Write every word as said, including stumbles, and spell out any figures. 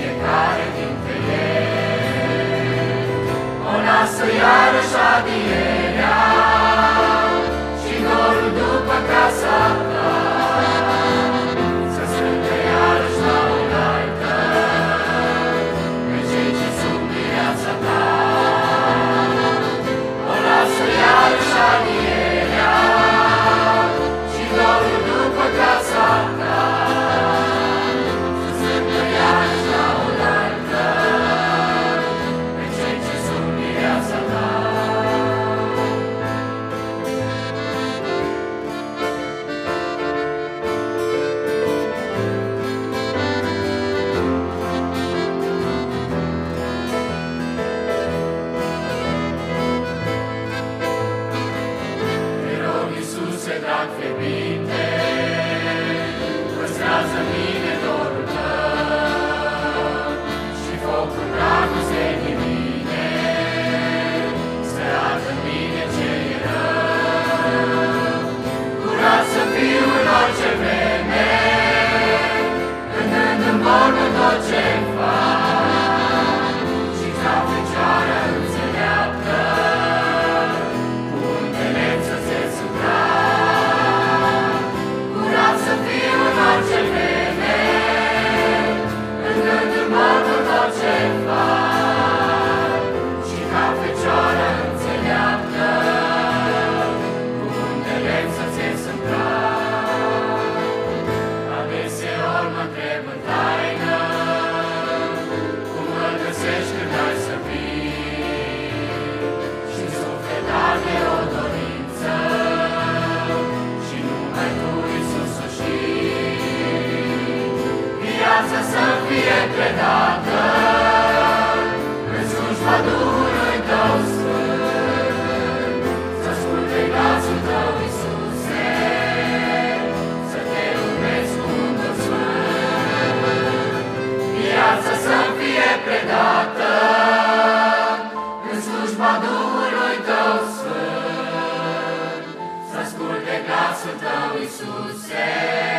fiecare dintre ei. O lasă iarăși adierea și dorul după casa ta, să strângă iarăși la oaltă pe cei ce sunt viața ta. O lasă iarăși adierea și dorul după casa ta, să strângă iarăși la oaltă pe cei ce sunt viața ta. Te rog, Iisuse, drag fierbinte, păstrează-n mine dorul tău și focul dragostei divine să ardă în mine ce e rău. Curat să fiu în orice vreme, cântând în vorbă tot ce-mi fac, și ca Fecioara înțeleaptă cu înțelepță-ți îmbrac. Curat să fiu în orice vreme, cântând în vorbă tot ce-mi fac, și ca Fecioara înțeleaptă cu înțelepță-ți îmbrac. Adeseori mă întreb în taină, cum mă găsești când ai să vii, și-n suflet arde o dorință, și numai Tu, Iisus, o știi. Viața să fie predată în slujba Duhului Tău Sfânt, să asculte glasul Tău, Iisuse, să Te urmezi cu un tot sfânt. Viața să fie predată în slujba Duhului Tău Sfânt, să asculte glasul Tău, Iisuse,